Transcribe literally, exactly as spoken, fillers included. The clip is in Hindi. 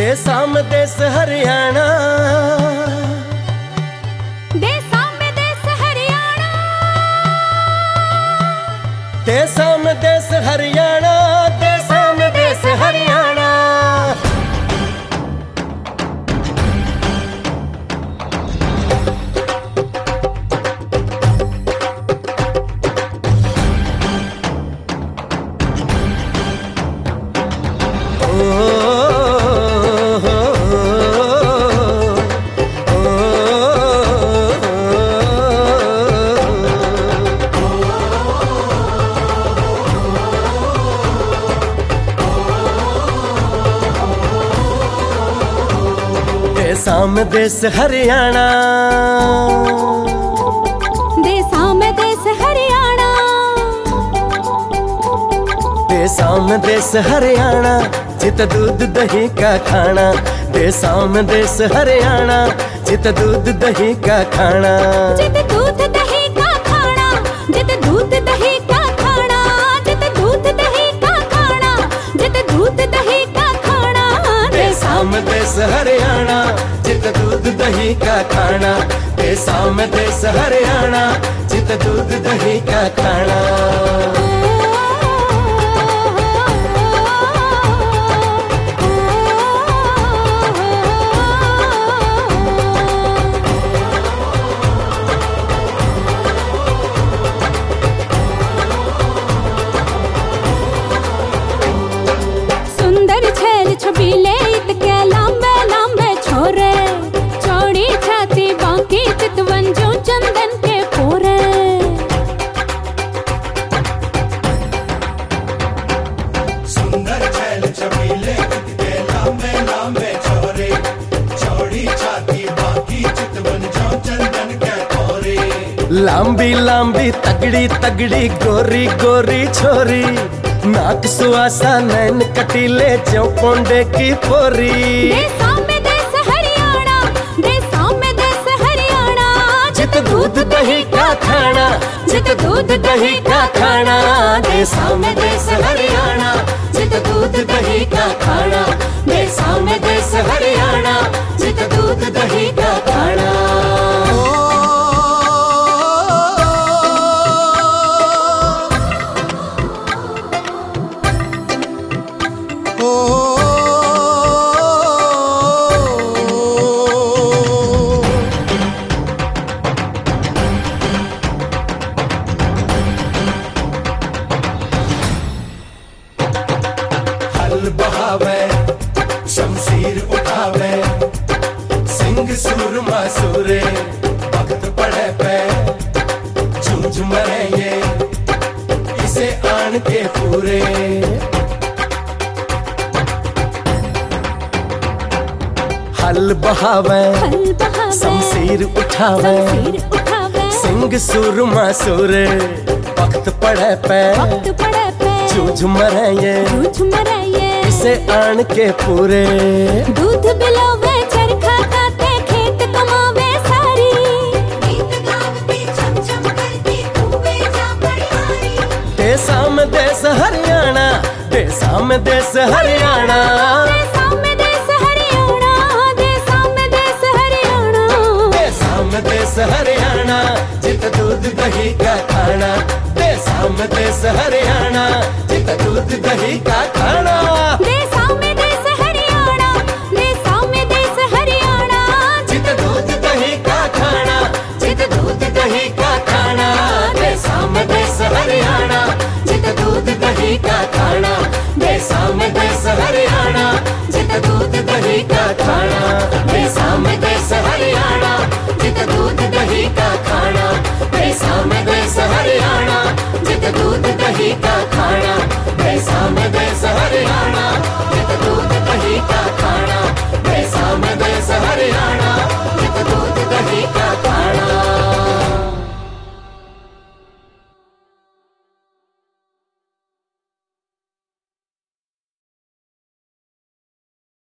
देसा में देस हरियाणा, देसा में देस हरियाणा, देसा में देस हरियाणा, देसा में देस हरियाणा। देसा में देस हरियाणा, देसा में देस हरियाणा, देसा में देस हरियाणा, जित दूध दही का खाना। देसा में देस हरियाणा, जित दूध दही का खाना। जित दूध दही का खाना, जित दूध दही का खाना, जित दूध दही का खाना, जित दूध दही का खाना। देसा में देस हरियाणा, जित दूध दही का खाना। देसा में देस हरियाणा, जित दूध दही का खाना। सुंदर छैल छबीले इतके लांबे लांबे छोरे, चौड़ी छाती बांकी चितवन जो चंदन के पोरे। सुंदर छैल छबीले इतके लांबे लांबे छोरे, चौड़ी छाती बांकी चितवन जो चंदन के पोरे। लांबी लांबी तगड़ी तगड़ी गोरी गोरी छोरी, नाक सुहासा नैन कटीले जो पोंडे की पोरी। देसा में देस हरियाणा, देसा में देस हरियाणा, जित दूध दही का खाना, जित दूध दही का खाना। देसा में देस हरियाणा, जित दूध दही का खाना। देसा में देस हरियाणा, जित दूध दही का खाना। हल बहावे, शमशीर उठावे, सिंह सूरमा सूरे, वक्त पड़े पे झूझ मरे ये, इसे आन के पूरे। हल बहावे, हल बहावे, शमशीर उठावे, शमशीर उठावे, सिंह सूरमा सूरे, वक्त पड़े पे वक्त पड़े पे झूझ मरे ये, झूठ मरे ये। इसे आन के पूरे। दूध बिलोवे चरखा काटे खेत कमावे सारी, गीत गावती छम छम करती कूवे जा पड़ियारी। देसा में देस हरियाणा, देसा में देस हरियाणा, देसा में देस हरियाणा, देसा में देस हरियाणा। देसा में देस हरियाणा, जित दूध दही का खाना। देसा में देस हरियाणा, जित दूध दही का खाना। देसा में देस हरियाणा, देसा में देस हरियाणा, जित दूध दही का खाना, जित दूध दही